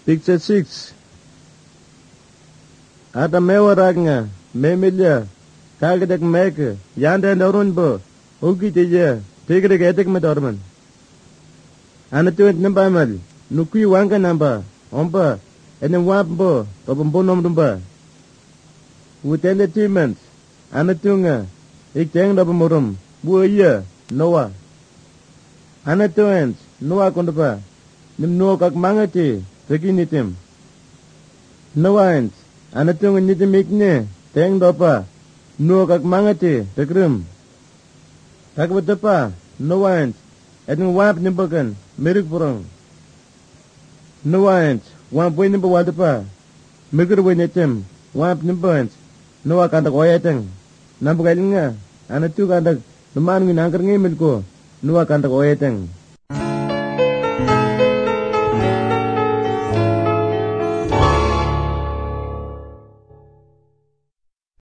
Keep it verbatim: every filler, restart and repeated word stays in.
Picture six. Ata mewaragna, memilya, kagadak mek, yanda narun bo, uki tija, tigre getek medorman. Anatuent nambamal, nukui wanga namba, ompa, enem wampo, topumbonom dumba. Within the two months, anatunga, ik teng dapamurum, buaya, Noah. Anatuent, Noah kondapa, nim no kak mangati, teginitim. Noah anatung nitim ikne, teng dopa, no kak mangati, tegrim. Takbatapa, Noah edeng wap nimbakan, mirik purang. Noah wap boy nimba wadapa, mikir boy netim, wap nimbans, Noah kantak oyateng. Nampakalinga, anatu kantak, naman nginangkar ngimil ko, Noah kantak oyateng.